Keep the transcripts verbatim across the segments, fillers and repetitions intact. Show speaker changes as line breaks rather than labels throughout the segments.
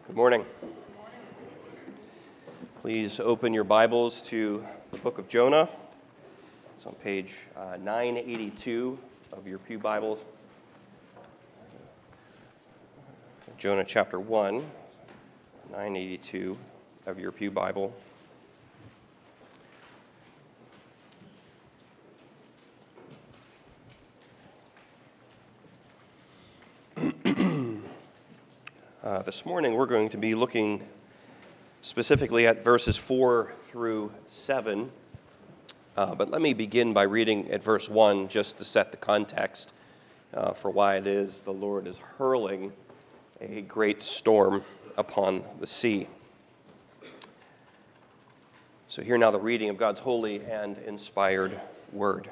Good morning. Please open your Bibles to the book of Jonah. It's on page uh, nine eighty-two of your Pew Bibles. Jonah chapter one, nine eighty-two of your Pew Bible. Uh, this morning we're going to be looking specifically at verses four through seven, uh, but let me begin by reading at verse one just to set the context uh, for why it is the Lord is hurling a great storm upon the sea. So hear now the reading of God's holy and inspired word.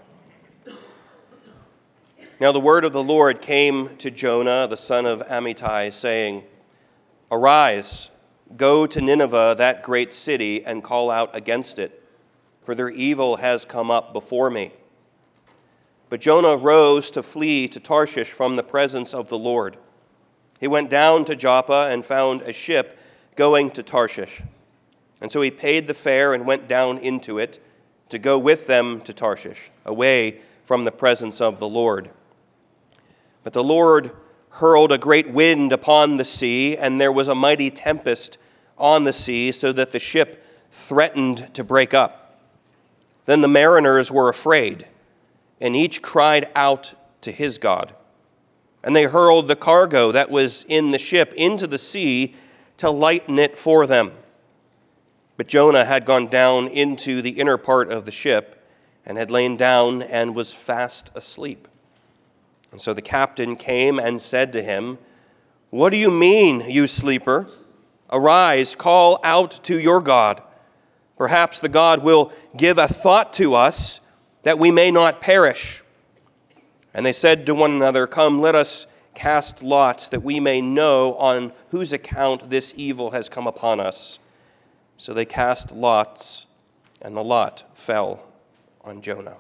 Now the word of the Lord came to Jonah, the son of Amittai, saying, "Arise, go to Nineveh, that great city, and call out against it, for their evil has come up before me." But Jonah rose to flee to Tarshish from the presence of the Lord. He went down to Joppa and found a ship going to Tarshish. And so he paid the fare and went down into it to go with them to Tarshish, away from the presence of the Lord. But the Lord hurled a great wind upon the sea, and there was a mighty tempest on the sea, so that the ship threatened to break up. Then the mariners were afraid, and each cried out to his God. And they hurled the cargo that was in the ship into the sea to lighten it for them. But Jonah had gone down into the inner part of the ship, and had lain down and was fast asleep. And so the captain came and said to him, "What do you mean, you sleeper? Arise, call out to your God. Perhaps the God will give a thought to us, that we may not perish." And they said to one another, "Come, let us cast lots, that we may know on whose account this evil has come upon us." So they cast lots, and the lot fell on Jonah.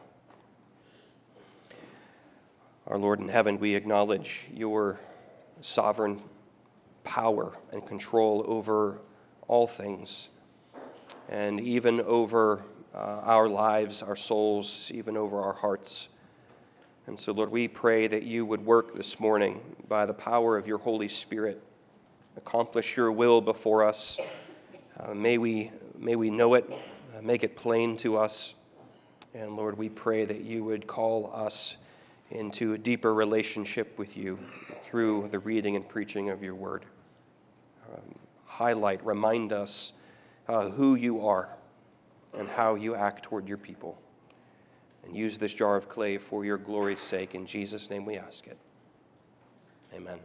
Our Lord in heaven, we acknowledge your sovereign power and control over all things, and even over uh, our lives, our souls, even over our hearts. And so, Lord, we pray that you would work this morning by the power of your Holy Spirit, accomplish your will before us. Uh, may we, may we know it, uh, make it plain to us. And Lord, we pray that you would call us into a deeper relationship with you through the reading and preaching of your word. Um, highlight, remind us uh, who you are and how you act toward your people. And use this jar of clay for your glory's sake. In Jesus' name we ask it. Amen.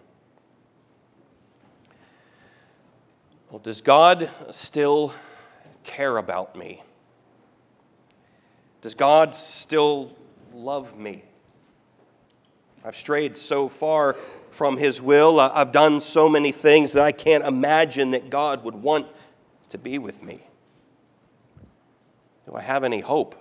Well, does God still care about me? Does God still love me? I've strayed so far from his will. I've done so many things that I can't imagine that God would want to be with me. Do I have any hope?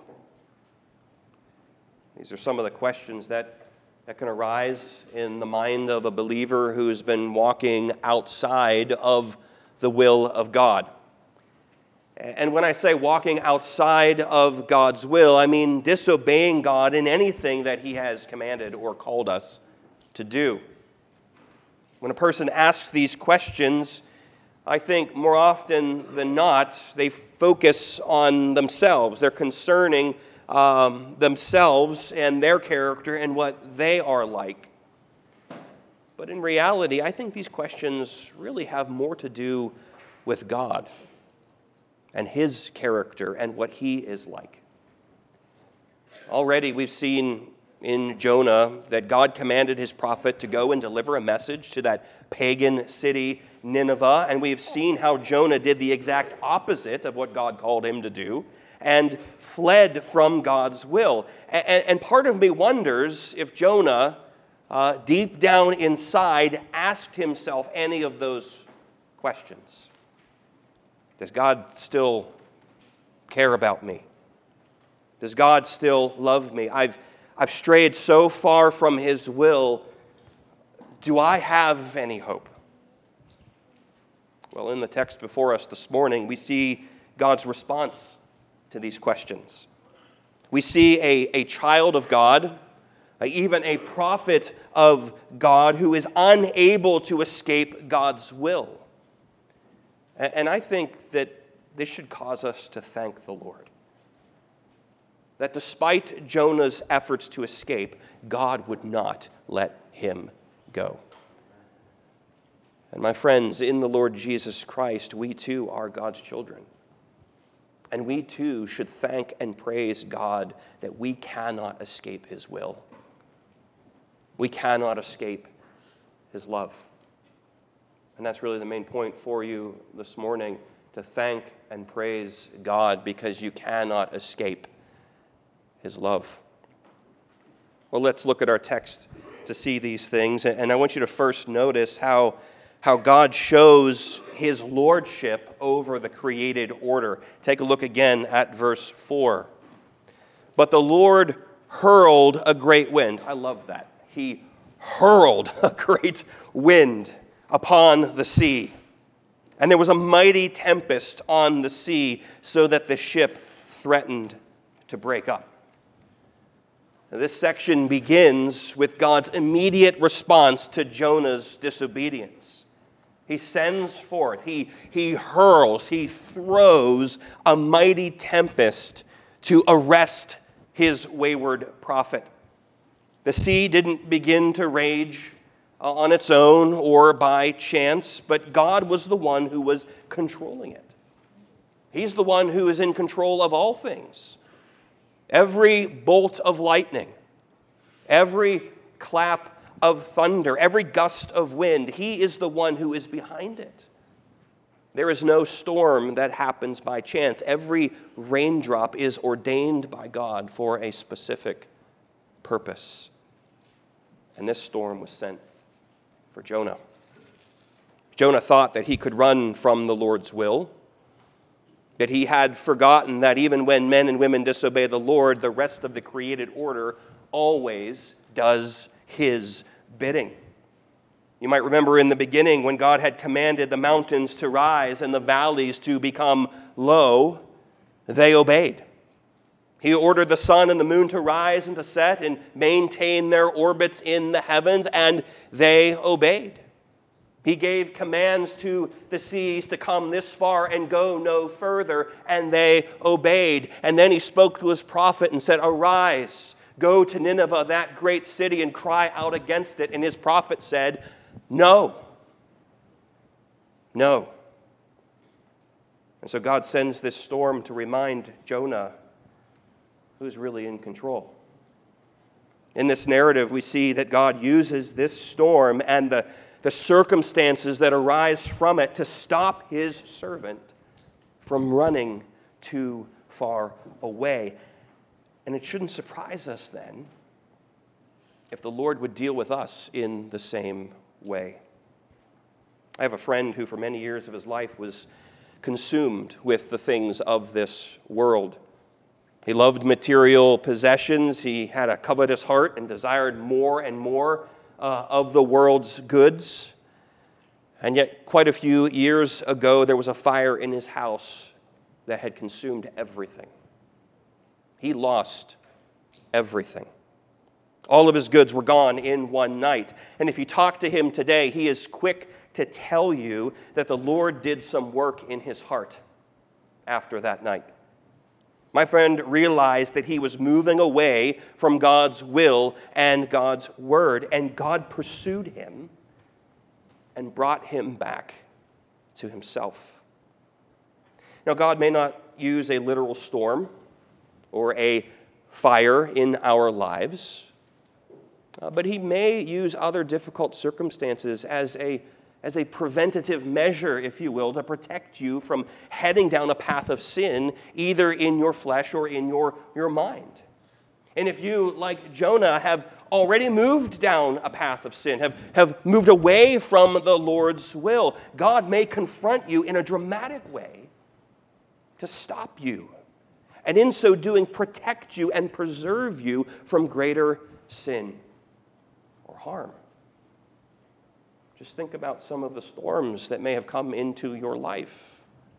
These are some of the questions that, that can arise in the mind of a believer who has been walking outside of the will of God. And when I say walking outside of God's will, I mean disobeying God in anything that he has commanded or called us to do. When a person asks these questions, I think more often than not, they focus on themselves. They're concerning um, themselves and their character and what they are like. But in reality, I think these questions really have more to do with God and his character and what he is like. Already we've seen in Jonah that God commanded his prophet to go and deliver a message to that pagan city, Nineveh, and we've seen how Jonah did the exact opposite of what God called him to do and fled from God's will. And, and part of me wonders if Jonah, uh, deep down inside, asked himself any of those questions. Does God still care about me? Does God still love me? I've, I've strayed so far from his will. Do I have any hope? Well, in the text before us this morning, we see God's response to these questions. We see a, a child of God, even a prophet of God, who is unable to escape God's will. And I think that this should cause us to thank the Lord. That despite Jonah's efforts to escape, God would not let him go. And my friends, in the Lord Jesus Christ, we too are God's children. And we too should thank and praise God that we cannot escape his will. We cannot escape his love. And that's really the main point for you this morning, to thank and praise God because you cannot escape his love. Well, let's look at our text to see these things. And I want you to first notice how, how God shows his lordship over the created order. Take a look again at verse four. But the Lord hurled a great wind. I love that. He hurled a great wind upon the sea. And there was a mighty tempest on the sea, so that the ship threatened to break up. Now, this section begins with God's immediate response to Jonah's disobedience. He sends forth, he, he hurls, he throws a mighty tempest to arrest his wayward prophet. The sea didn't begin to rage on its own or by chance, but God was the one who was controlling it. He's the one who is in control of all things. Every bolt of lightning, every clap of thunder, every gust of wind, he is the one who is behind it. There is no storm that happens by chance. Every raindrop is ordained by God for a specific purpose. And this storm was sent for Jonah. Jonah thought that he could run from the Lord's will, that he had forgotten that even when men and women disobey the Lord, the rest of the created order always does his bidding. You might remember in the beginning when God had commanded the mountains to rise and the valleys to become low, they obeyed. He ordered the sun and the moon to rise and to set and maintain their orbits in the heavens, and they obeyed. He gave commands to the seas to come this far and go no further, and they obeyed. And then he spoke to his prophet and said, "Arise, go to Nineveh, that great city, and cry out against it." And his prophet said, "No, no." And so God sends this storm to remind Jonah who's really in control. In this narrative, we see that God uses this storm and the, the circumstances that arise from it to stop his servant from running too far away. And it shouldn't surprise us then if the Lord would deal with us in the same way. I have a friend who for many years of his life was consumed with the things of this world. He loved material possessions. He had a covetous heart and desired more and more uh, of the world's goods. And yet, quite a few years ago, there was a fire in his house that had consumed everything. He lost everything. All of his goods were gone in one night. And if you talk to him today, he is quick to tell you that the Lord did some work in his heart after that night. My friend realized that he was moving away from God's will and God's word, and God pursued him and brought him back to himself. Now, God may not use a literal storm or a fire in our lives, uh, but he may use other difficult circumstances as a as a preventative measure, if you will, to protect you from heading down a path of sin, either in your flesh or in your, your mind. And if you, like Jonah, have already moved down a path of sin, have, have moved away from the Lord's will, God may confront you in a dramatic way to stop you, and in so doing, protect you and preserve you from greater sin or harm. Just think about some of the storms that may have come into your life.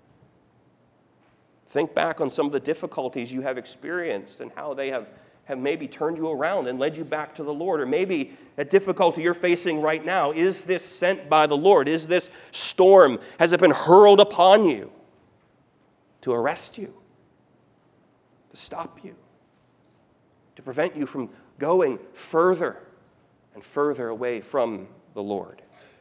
Think back on some of the difficulties you have experienced and how they have, have maybe turned you around and led you back to the Lord. Or maybe a difficulty you're facing right now. Is this sent by the Lord? Is this storm, has it been hurled upon you to arrest you, to stop you, to prevent you from going further and further away from the Lord?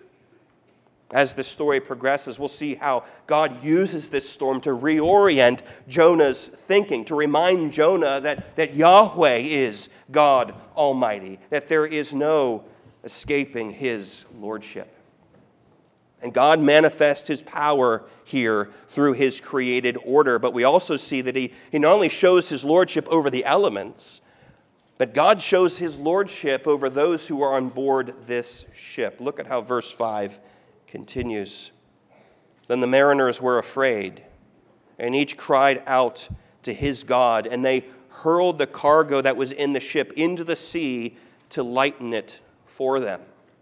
As the story progresses, we'll see how God uses this storm to reorient Jonah's thinking, to remind Jonah that, that Yahweh is God Almighty, that there is no escaping his lordship. And God manifests his power here through his created order, but we also see that he, he not only shows his lordship over the elements, but God shows his lordship over those who are on board this ship. Look at how verse five continues. Then the mariners were afraid, and each cried out to his God, and they hurled the cargo that was in the ship into the sea to lighten it for them.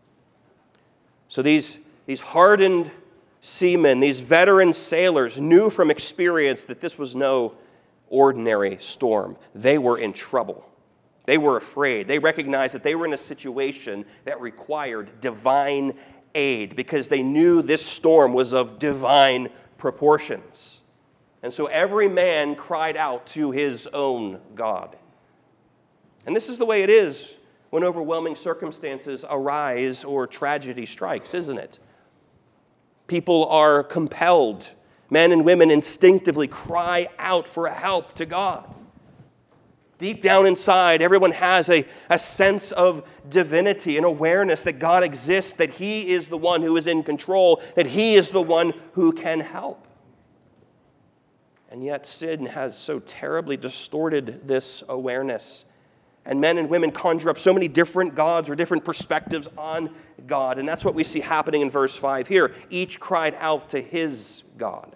So these, these hardened seamen, these veteran sailors, knew from experience that this was no ordinary storm. They were in trouble. They were afraid. They recognized that they were in a situation that required divine aid because they knew this storm was of divine proportions. And so every man cried out to his own God. And this is the way it is when overwhelming circumstances arise or tragedy strikes, isn't it? People are compelled, men and women instinctively cry out for help to God. Deep down inside, everyone has a, a sense of divinity, an awareness that God exists, that he is the one who is in control, that he is the one who can help. And yet sin has so terribly distorted this awareness. And men and women conjure up so many different gods or different perspectives on God. And that's what we see happening in verse five here. Each cried out to his God.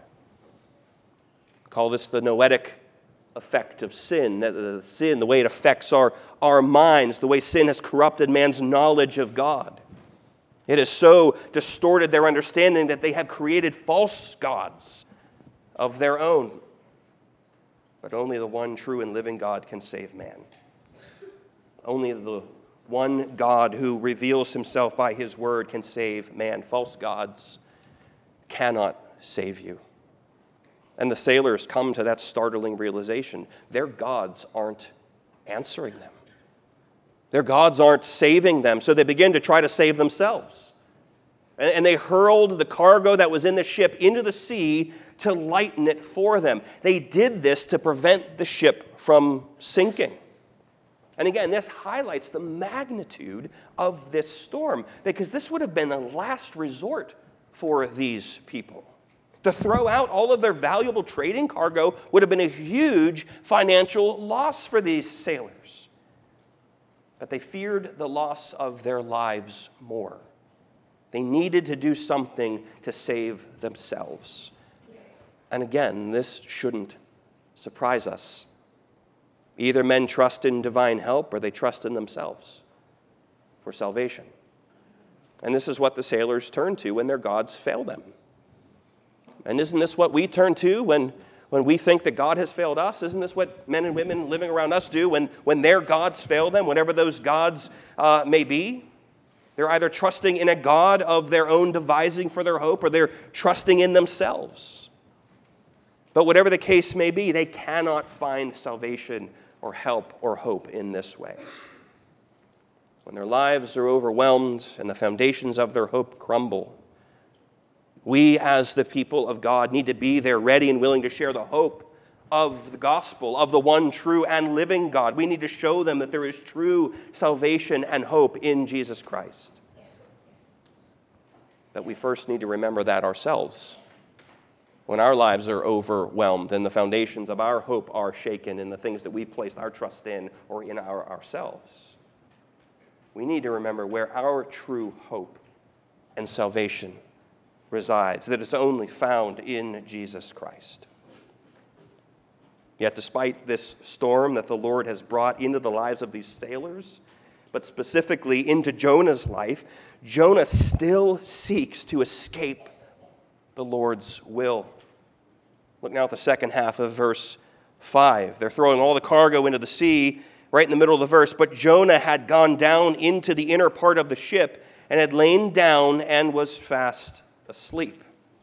We call this the noetic effect of sin, the sin, the way it affects our, our minds, the way sin has corrupted man's knowledge of God. It has so distorted their understanding that they have created false gods of their own. But only the one true and living God can save man. Only the one God who reveals himself by his word can save man. False gods cannot save you. And the sailors come to that startling realization. Their gods aren't answering them. Their gods aren't saving them, so they begin to try to save themselves. And they hurled the cargo that was in the ship into the sea to lighten it for them. They did this to prevent the ship from sinking. And again, this highlights the magnitude of this storm, because this would have been a last resort for these people. To throw out all of their valuable trading cargo would have been a huge financial loss for these sailors. But they feared the loss of their lives more. They needed to do something to save themselves. And again, this shouldn't surprise us. Either men trust in divine help or they trust in themselves for salvation. And this is what the sailors turn to when their gods fail them. And isn't this what we turn to when, when we think that God has failed us? Isn't this what men and women living around us do when, when their gods fail them, whatever those gods uh, may be? They're either trusting in a God of their own devising for their hope, or they're trusting in themselves. But whatever the case may be, they cannot find salvation or help or hope in this way. When their lives are overwhelmed and the foundations of their hope crumble, we, as the people of God, need to be there ready and willing to share the hope of the gospel, of the one true and living God. We need to show them that there is true salvation and hope in Jesus Christ. But we first need to remember that ourselves. When our lives are overwhelmed and the foundations of our hope are shaken in the things that we've placed our trust in or in our ourselves, we need to remember where our true hope and salvation resides, that it's only found in Jesus Christ. Yet despite this storm that the Lord has brought into the lives of these sailors, but specifically into Jonah's life, Jonah still seeks to escape the Lord's will. Look now at the second half of verse five. They're throwing all the cargo into the sea right in the middle of the verse. But Jonah had gone down into the inner part of the ship and had lain down and was fast asleep.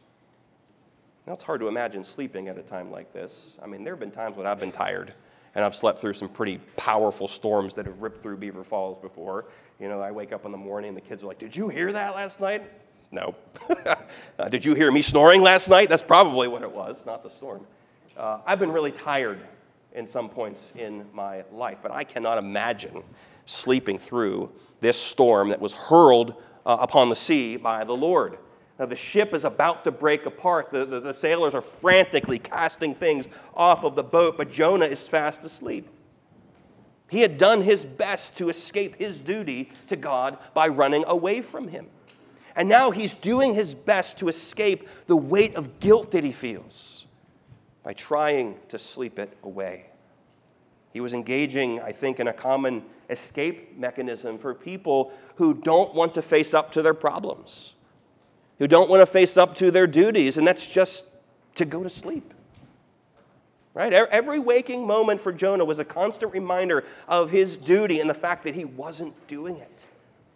Now, it's hard to imagine sleeping at a time like this. I mean, there have been times when I've been tired, and I've slept through some pretty powerful storms that have ripped through Beaver Falls before. You know, I wake up in the morning, and the kids are like, "Did you hear that last night?" No. uh, did you hear me snoring last night? That's probably what it was, not the storm. Uh, I've been really tired in some points in my life, but I cannot imagine sleeping through this storm that was hurled uh, upon the sea by the Lord. Now, the ship is about to break apart. The, the, the sailors are frantically casting things off of the boat, but Jonah is fast asleep. He had done his best to escape his duty to God by running away from him. And now he's doing his best to escape the weight of guilt that he feels by trying to sleep it away. He was engaging, I think, in a common escape mechanism for people who don't want to face up to their problems, who don't want to face up to their duties, and that's just to go to sleep. Right? Every waking moment for Jonah was a constant reminder of his duty and the fact that he wasn't doing it.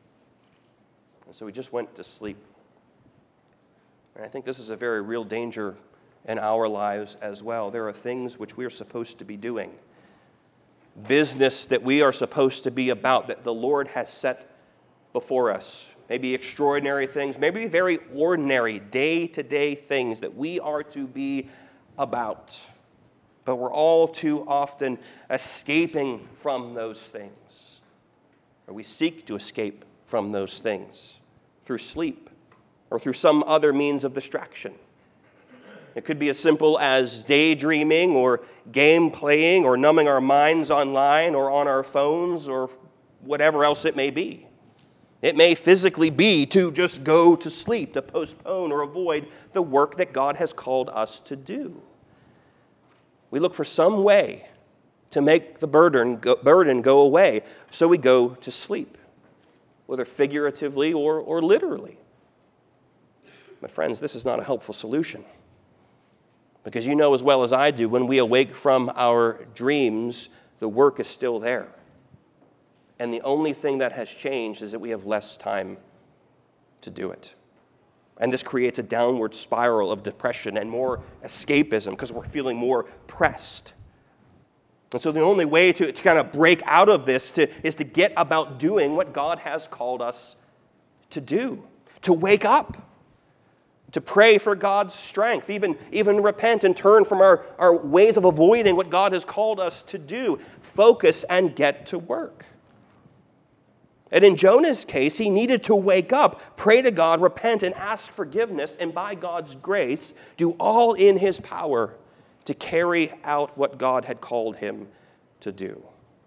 And so he just went to sleep. And I think this is a very real danger in our lives as well. There are things which we are supposed to be doing, business that we are supposed to be about, that the Lord has set before us. Maybe extraordinary things, maybe very ordinary, day-to-day things that we are to be about. But we're all too often escaping from those things. Or we seek to escape from those things through sleep or through some other means of distraction. It could be as simple as daydreaming or game playing or numbing our minds online or on our phones or whatever else it may be. It may physically be to just go to sleep, to postpone or avoid the work that God has called us to do. We look for some way to make the burden go, burden go away, so we go to sleep, whether figuratively or, or literally. My friends, this is not a helpful solution. Because you know as well as I do, when we awake from our dreams, the work is still there. And the only thing that has changed is that we have less time to do it. And this creates a downward spiral of depression and more escapism because we're feeling more pressed. And so the only way to, to kind of break out of this to, is to get about doing what God has called us to do, to wake up, to pray for God's strength, even, even repent and turn from our, our ways of avoiding what God has called us to do, focus and get to work. And in Jonah's case, he needed to wake up, pray to God, repent, and ask forgiveness, and by God's grace, do all in his power to carry out what God had called him to do.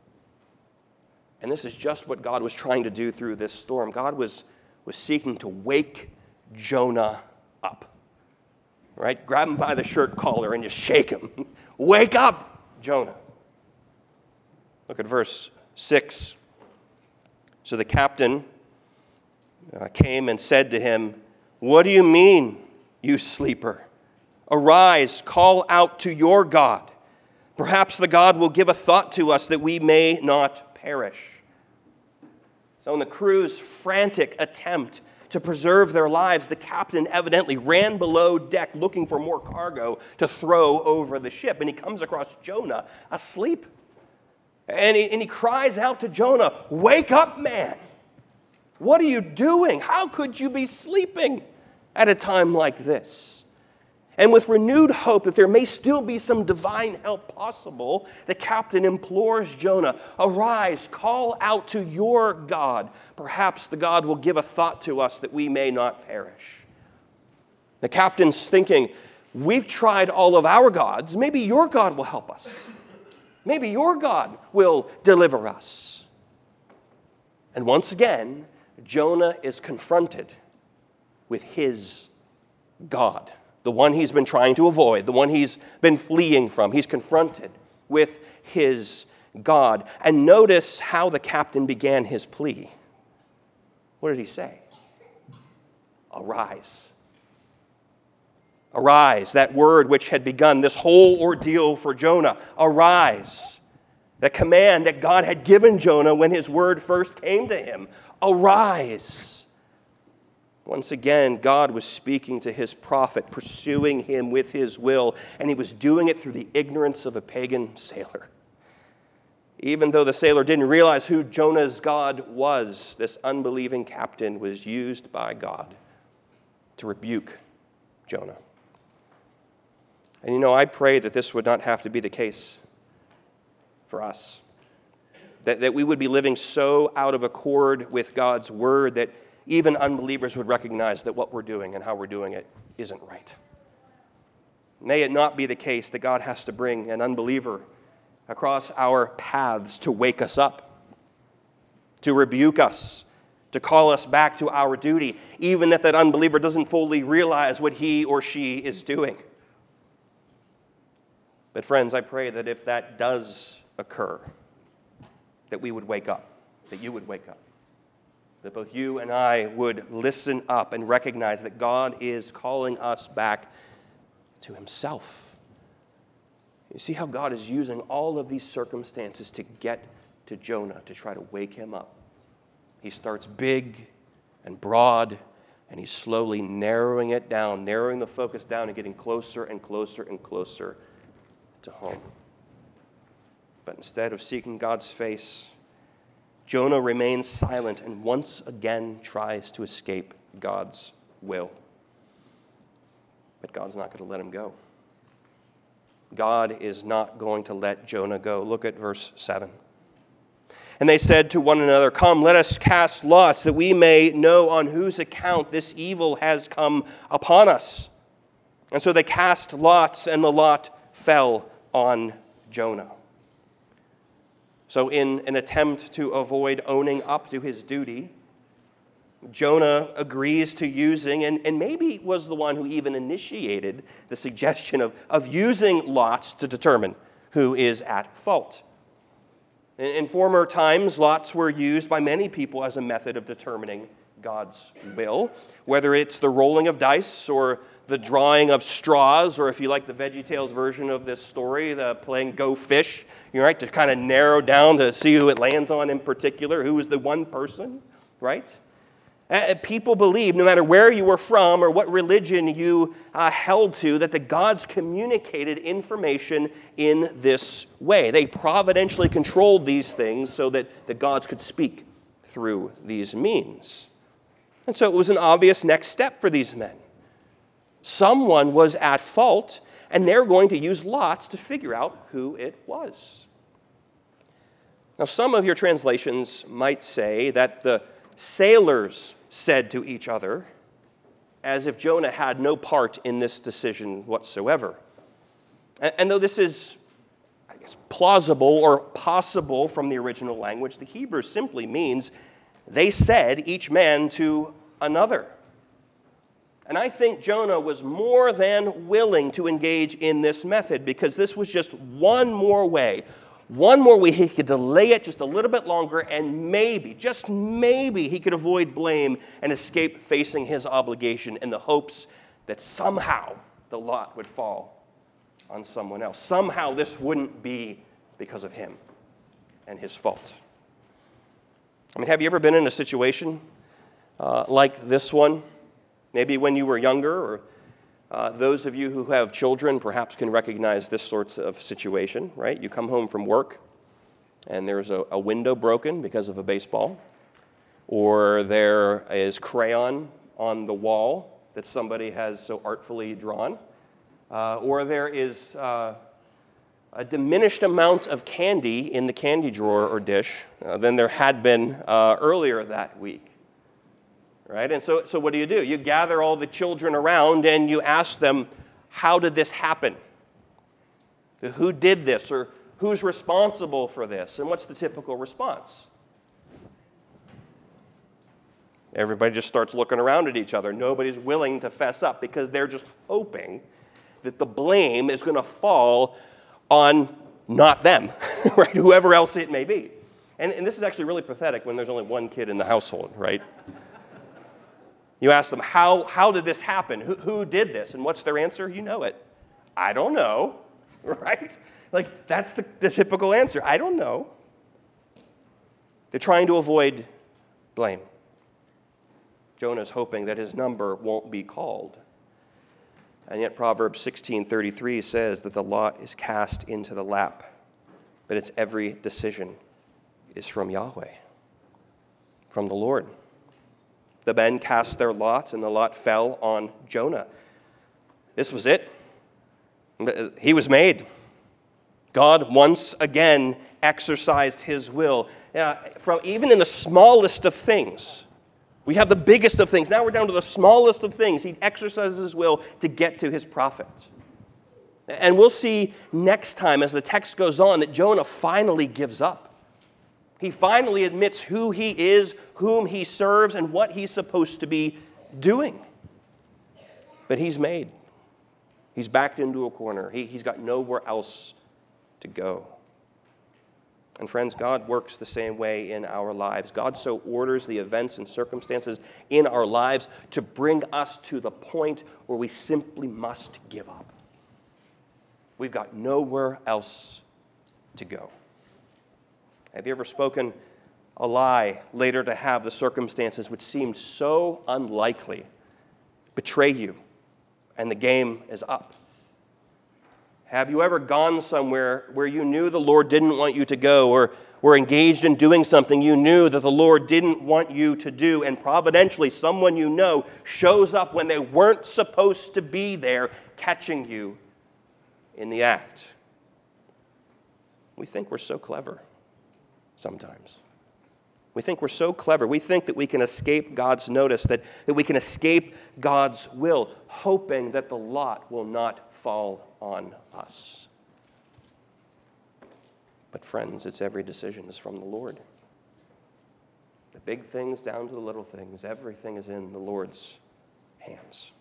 And this is just what God was trying to do through this storm. God was, was seeking to wake Jonah up. Right? Grab him by the shirt collar and just shake him. Wake up, Jonah. Look at verse six. So the captain uh, came and said to him, "What do you mean, you sleeper? Arise, call out to your God. Perhaps the God will give a thought to us that we may not perish." So in the crew's frantic attempt to preserve their lives, the captain evidently ran below deck looking for more cargo to throw over the ship. And he comes across Jonah asleep. And he, and he cries out to Jonah, "Wake up, man! What are you doing? How could you be sleeping at a time like this?" And with renewed hope that there may still be some divine help possible, the captain implores Jonah, "Arise, call out to your God. Perhaps the God will give a thought to us that we may not perish." The captain's thinking, we've tried all of our gods. Maybe your God will help us. Maybe your God will deliver us. And once again, Jonah is confronted with his God, the one he's been trying to avoid, the one he's been fleeing from. He's confronted with his God. And notice how the captain began his plea. What did he say? Arise. Arise, that word which had begun this whole ordeal for Jonah. Arise. The command that God had given Jonah when his word first came to him. Arise. Once again, God was speaking to his prophet, pursuing him with his will, and he was doing it through the ignorance of a pagan sailor. Even though the sailor didn't realize who Jonah's God was, this unbelieving captain was used by God to rebuke Jonah. And you know, I pray that this would not have to be the case for us. That, that we would be living so out of accord with God's word that even unbelievers would recognize that what we're doing and how we're doing it isn't right. May it not be the case that God has to bring an unbeliever across our paths to wake us up, to rebuke us, to call us back to our duty, even if that unbeliever doesn't fully realize what he or she is doing. But friends, I pray that if that does occur, that we would wake up, that you would wake up, that both you and I would listen up and recognize that God is calling us back to himself. You see how God is using all of these circumstances to get to Jonah, to try to wake him up. He starts big and broad, and he's slowly narrowing it down, narrowing the focus down and getting closer and closer and closer to home. But instead of seeking God's face, Jonah remains silent and once again tries to escape God's will. But God's not going to let him go. God is not going to let Jonah go. Look at verse seven. And they said to one another, "Come, let us cast lots, that we may know on whose account this evil has come upon us." And so they cast lots, and the lot fell on Jonah. So in an attempt to avoid owning up to his duty, Jonah agrees to using, and, and maybe was the one who even initiated the suggestion of, of using lots to determine who is at fault. In, in former times, lots were used by many people as a method of determining God's will, whether it's the rolling of dice or the drawing of straws, or if you like the VeggieTales version of this story, the playing Go Fish, you know, right, to kind of narrow down to see who it lands on in particular, who is the one person, right? Uh, people believe, no matter where you were from or what religion you uh, held to, that the gods communicated information in this way. They providentially controlled these things so that the gods could speak through these means. And so it was an obvious next step for these men. Someone was at fault, and they're going to use lots to figure out who it was. Now, some of your translations might say that the sailors said to each other, as if Jonah had no part in this decision whatsoever. And, and though this is, I guess, plausible or possible from the original language, the Hebrew simply means they said each man to another. And I think Jonah was more than willing to engage in this method because this was just one more way, one more way he could delay it just a little bit longer, and maybe, just maybe, he could avoid blame and escape facing his obligation in the hopes that somehow the lot would fall on someone else. Somehow this wouldn't be because of him and his fault. I mean, have you ever been in a situation uh, like this one? Maybe when you were younger, or uh, those of you who have children perhaps can recognize this sort of situation, right? You come home from work, and there's a, a window broken because of a baseball, or there is crayon on the wall that somebody has so artfully drawn, uh, or there is uh, a diminished amount of candy in the candy drawer or dish uh, than there had been uh, earlier that week. Right? And so, so what do you do? You gather all the children around and you ask them, how did this happen? Who did this? Or who's responsible for this? And what's the typical response? Everybody just starts looking around at each other. Nobody's willing to fess up because they're just hoping that the blame is going to fall on not them, right? Whoever else it may be. And, and this is actually really pathetic when there's only one kid in the household, right? You ask them, how, how did this happen? Who, who did this? And what's their answer? You know it. I don't know, right? Like, that's the, the typical answer. I don't know. They're trying to avoid blame. Jonah's hoping that his number won't be called. And yet Proverbs sixteen thirty-three says that the lot is cast into the lap, but its every decision is from Yahweh, from the Lord. The men cast their lots, and the lot fell on Jonah. This was it. He was made. God once again exercised his will. Uh, from even in the smallest of things. We have the biggest of things. Now we're down to the smallest of things. He exercises his will to get to his prophet. And we'll see next time as the text goes on that Jonah finally gives up. He finally admits who he is, whom he serves, and what he's supposed to be doing. But he's made. He's backed into a corner. He, he's got nowhere else to go. And friends, God works the same way in our lives. God so orders the events and circumstances in our lives to bring us to the point where we simply must give up. We've got nowhere else to go. Have you ever spoken a lie later to have the circumstances which seemed so unlikely betray you and the game is up? Have you ever gone somewhere where you knew the Lord didn't want you to go, or were engaged in doing something you knew that the Lord didn't want you to do, and providentially someone you know shows up when they weren't supposed to be there, catching you in the act? We think we're so clever sometimes. We think we're so clever. We think that we can escape God's notice, that, that we can escape God's will, hoping that the lot will not fall on us. But friends, it's every decision is from the Lord. The big things down to the little things, everything is in the Lord's hands.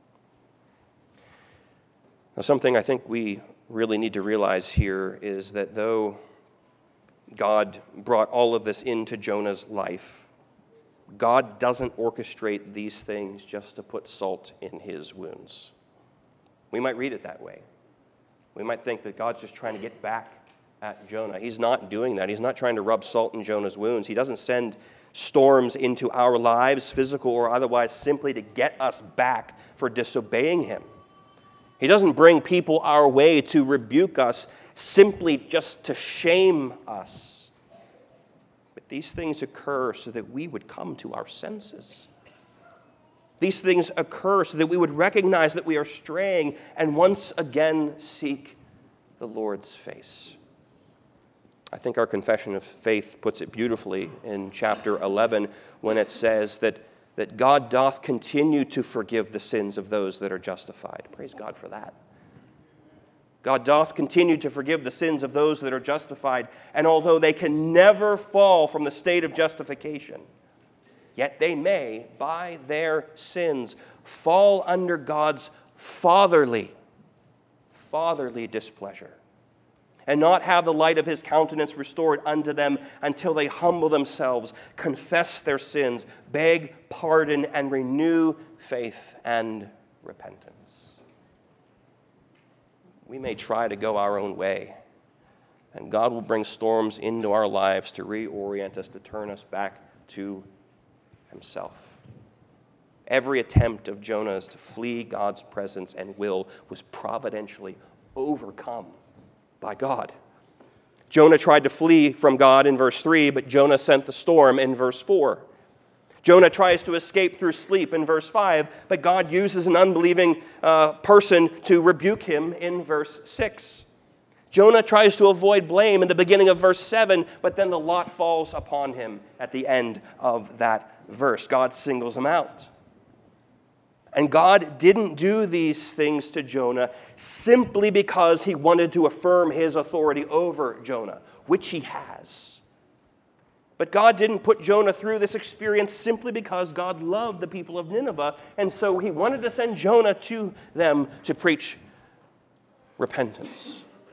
Now, something I think we really need to realize here is that though God brought all of this into Jonah's life, God doesn't orchestrate these things just to put salt in his wounds. We might read it that way. We might think that God's just trying to get back at Jonah. He's not doing that. He's not trying to rub salt in Jonah's wounds. He doesn't send storms into our lives, physical or otherwise, simply to get us back for disobeying him. He doesn't bring people our way to rebuke us simply just to shame us. But these things occur so that we would come to our senses. These things occur so that we would recognize that we are straying and once again seek the Lord's face. I think our confession of faith puts it beautifully in chapter eleven when it says that, that God doth continue to forgive the sins of those that are justified. Praise God for that. God doth continue to forgive the sins of those that are justified, and although they can never fall from the state of justification, yet they may, by their sins, fall under God's fatherly, fatherly displeasure, and not have the light of his countenance restored unto them until they humble themselves, confess their sins, beg pardon, and renew faith and repentance. We may try to go our own way, and God will bring storms into our lives to reorient us, to turn us back to himself. Every attempt of Jonah's to flee God's presence and will was providentially overcome by God. Jonah tried to flee from God in verse three, but Jonah sent the storm in verse four. Jonah tries to escape through sleep in verse five, but God uses an unbelieving uh, person to rebuke him in verse six. Jonah tries to avoid blame in the beginning of verse seven, but then the lot falls upon him at the end of that verse. God singles him out. And God didn't do these things to Jonah simply because he wanted to affirm his authority over Jonah, which he has. But God didn't put Jonah through this experience simply because God loved the people of Nineveh, and so he wanted to send Jonah to them to preach repentance.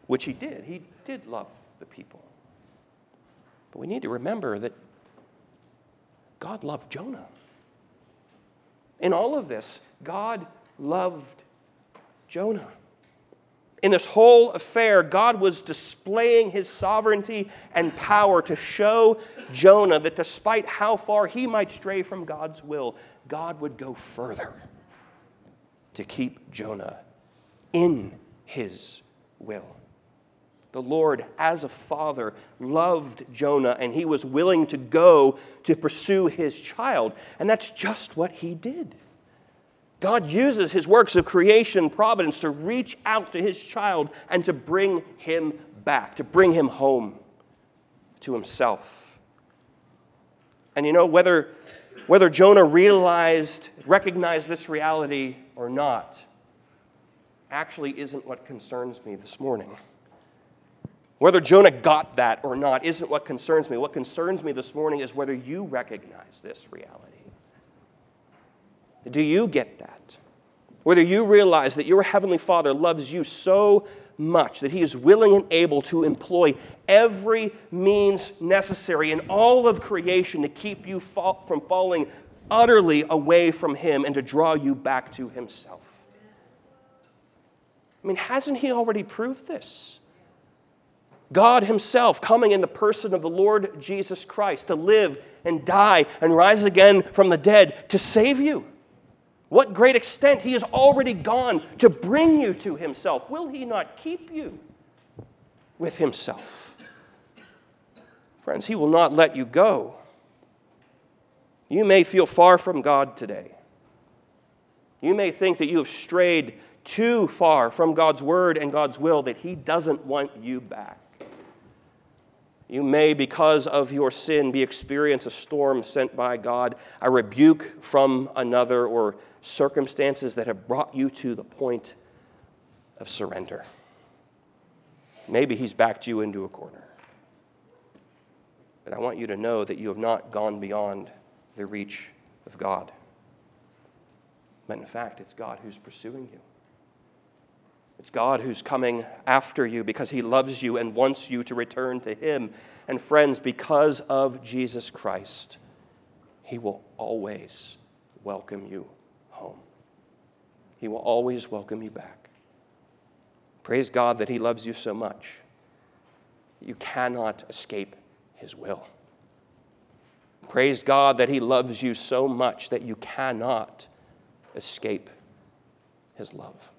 which he did. He did love the people. But we need to remember that God loved Jonah. In all of this, God loved Jonah. In this whole affair, God was displaying his sovereignty and power to show Jonah that despite how far he might stray from God's will, God would go further to keep Jonah in his will. The Lord, as a father, loved Jonah, and he was willing to go to pursue his child. And that's just what he did. God uses his works of creation and providence to reach out to his child and to bring him back, to bring him home to himself. And you know, whether, whether Jonah realized, recognized this reality or not, actually isn't what concerns me this morning. Whether Jonah got that or not isn't what concerns me. What concerns me this morning is whether you recognize this reality. Do you get that? Whether you realize that your Heavenly Father loves you so much that he is willing and able to employ every means necessary in all of creation to keep you fall, from falling utterly away from him and to draw you back to himself. I mean, hasn't he already proved this? God himself coming in the person of the Lord Jesus Christ to live and die and rise again from the dead to save you. What great extent he has already gone to bring you to himself. Will he not keep you with himself? Friends, he will not let you go. You may feel far from God today. You may think that you have strayed too far from God's word and God's will, that he doesn't want you back. You may, because of your sin, be experience a storm sent by God, a rebuke from another, or circumstances that have brought you to the point of surrender. Maybe he's backed you into a corner. But I want you to know that you have not gone beyond the reach of God. But in fact, it's God who's pursuing you. It's God who's coming after you because he loves you and wants you to return to him. And friends, because of Jesus Christ, he will always welcome you home. He will always welcome you back. Praise God that he loves you so much. You cannot escape his will. Praise God that he loves you so much that you cannot escape his love.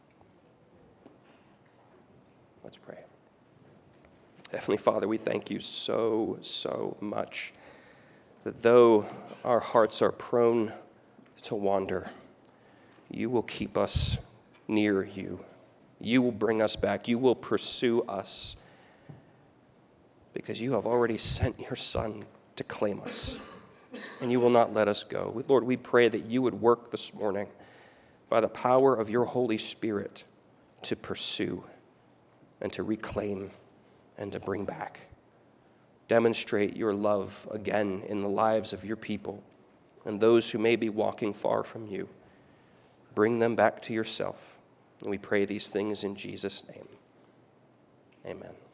Let's pray. Heavenly Father, we thank you so, so much that though our hearts are prone to wander, you will keep us near you. You will bring us back. You will pursue us because you have already sent your Son to claim us, and you will not let us go. Lord, we pray that you would work this morning by the power of your Holy Spirit to pursue and to reclaim and to bring back. Demonstrate your love again in the lives of your people and those who may be walking far from you. Bring them back to yourself. And we pray these things in Jesus' name. Amen.